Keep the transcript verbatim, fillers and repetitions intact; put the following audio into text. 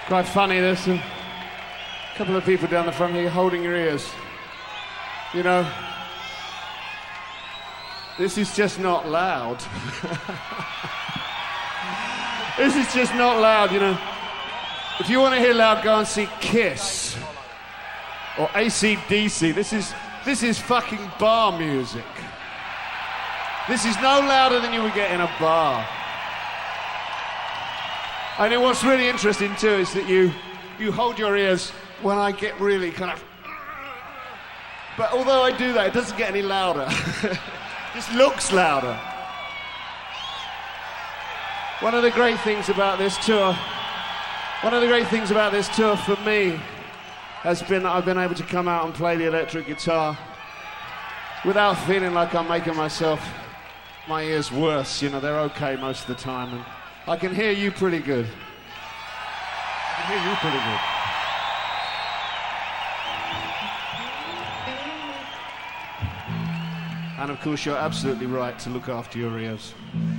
Quite funny, this, and a couple of people down the front here holding your ears. You know, this is just not loud. This is just not loud, you know. If you want to hear loud, go and see Kiss or A C D C. This is this is fucking bar music. This is no louder than you would get in a bar. And then what's really interesting too is that you you hold your ears when I get really kind of. But although I do that, it doesn't get any louder. It just looks louder. One of the great things about this tour, one of the great things about this tour for me has been that I've been able to come out and play the electric guitar without feeling like I'm making myself, my ears worse. You know, they're okay most of the time, and I can hear you pretty good. I can hear you pretty good. And of course, you're absolutely right to look after your ears.